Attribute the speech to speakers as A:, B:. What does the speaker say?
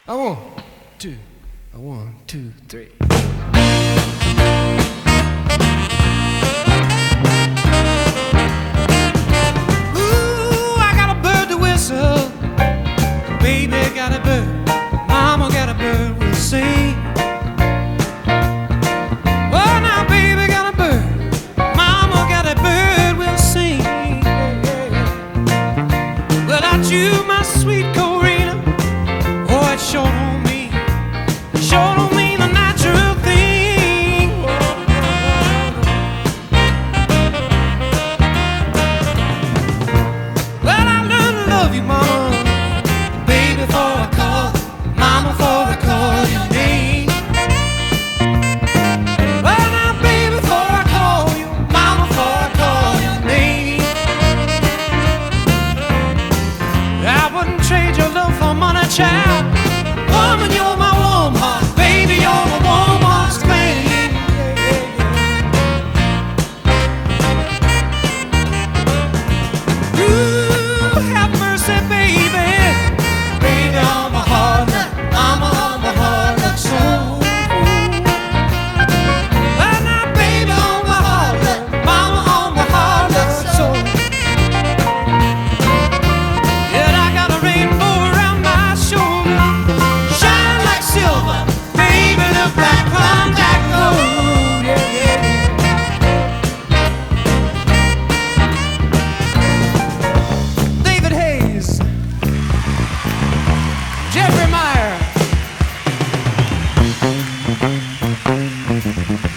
A: I want two. I one, two, three. Ooh, I got a bird to whistle. Baby got a bird. Mama got a bird will sing. Oh, now baby got a bird. Mama got a bird will sing. Without you, my sweet Corina, oh, it sure don't mean, sure don't mean a natural thing. Well, I learned to love you, mama, baby, before I call, mama, before I call your name. Well, now, baby, before I call you, mama, before I call your name. I wouldn't trade your love for money, child. Woman, you're my warm heart, baby, you're my warm heart's flame. Ooh, have mercy, baby, baby, on my heart, mama, on my heart, look so. Well, now, baby, on my heart, mama, on my heart, look so. Yet I got a rainbow around my shoulder, shine like silver, baby, look like contact gold. Yeah, yeah. David Hayes, Jeffrey Meyer.